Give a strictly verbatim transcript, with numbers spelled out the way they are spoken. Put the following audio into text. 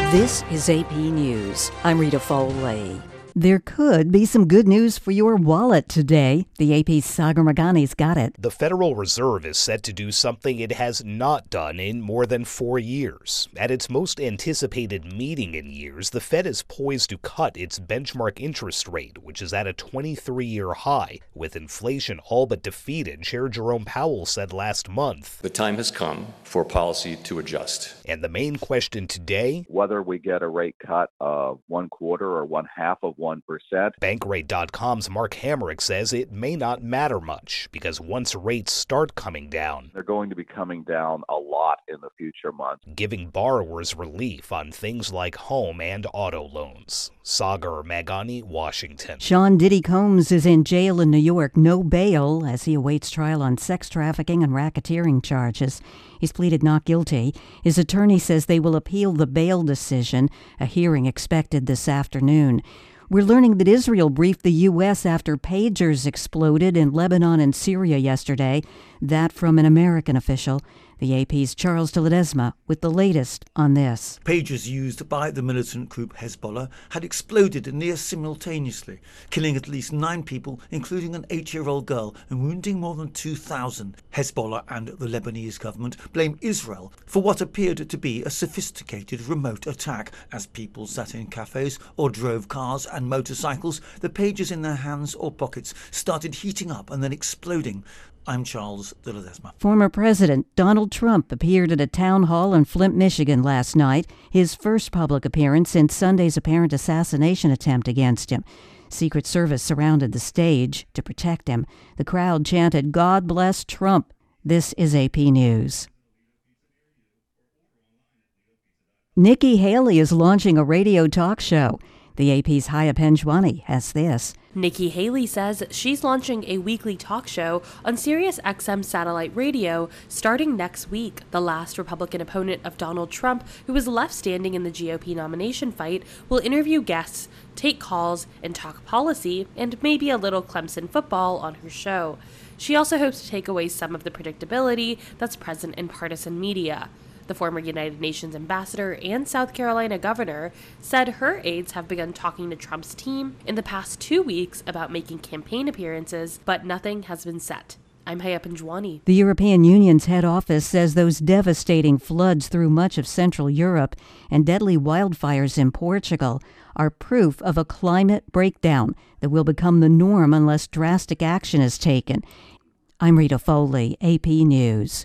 This is A P News. I'm Rita Foley. There could be some good news for your wallet today. The A P's Sagar Meghani's got it. The Federal Reserve is set to do something it has not done in more than four years. At its most anticipated meeting in years, the Fed is poised to cut its benchmark interest rate, which is at a twenty-three-year high. With inflation all but defeated, Chair Jerome Powell said last month, "The time has come for policy to adjust." And the main question today, whether we get a rate cut of one quarter or one half of one percent. Bankrate dot com's Mark Hamrick says it may not matter much because once rates start coming down, they're going to be coming down a lot in the future months, giving borrowers relief on things like home and auto loans. Sagar Meghani, Washington. Sean Diddy Combs is in jail in New York, no bail, as he awaits trial on sex trafficking and racketeering charges. He's pleaded not guilty. His attorney says they will appeal the bail decision, a hearing expected this afternoon. We're learning that Israel briefed the U S after pagers exploded in Lebanon and Syria yesterday. That from an American official. The A P's Charles de Ledesma with the latest on this. Pagers used by the militant group Hezbollah had exploded near simultaneously, killing at least nine people, including an eight-year-old girl, and wounding more than two thousand. Hezbollah and the Lebanese government blame Israel for what appeared to be a sophisticated remote attack. As people sat in cafes or drove cars and motorcycles, the pagers in their hands or pockets started heating up and then exploding. I'm Charles de Ledesma. Former President Donald Trump appeared at a town hall in Flint, Michigan last night, his first public appearance since Sunday's apparent assassination attempt against him. Secret Service surrounded the stage to protect him. The crowd chanted, "God bless Trump." This is A P News. Nikki Haley is launching a radio talk show. The A P's Haya Penjwani has this. Nikki Haley says she's launching a weekly talk show on Sirius X M satellite radio starting next week. The last Republican opponent of Donald Trump, who was left standing in the G O P nomination fight, will interview guests, take calls, and talk policy, and maybe a little Clemson football on her show. She also hopes to take away some of the predictability that's present in partisan media. The former United Nations ambassador and South Carolina governor said her aides have begun talking to Trump's team in the past two weeks about making campaign appearances, but nothing has been set. I'm Haya Penjwani. The European Union's head office says those devastating floods through much of Central Europe and deadly wildfires in Portugal are proof of a climate breakdown that will become the norm unless drastic action is taken. I'm Rita Foley, A P News.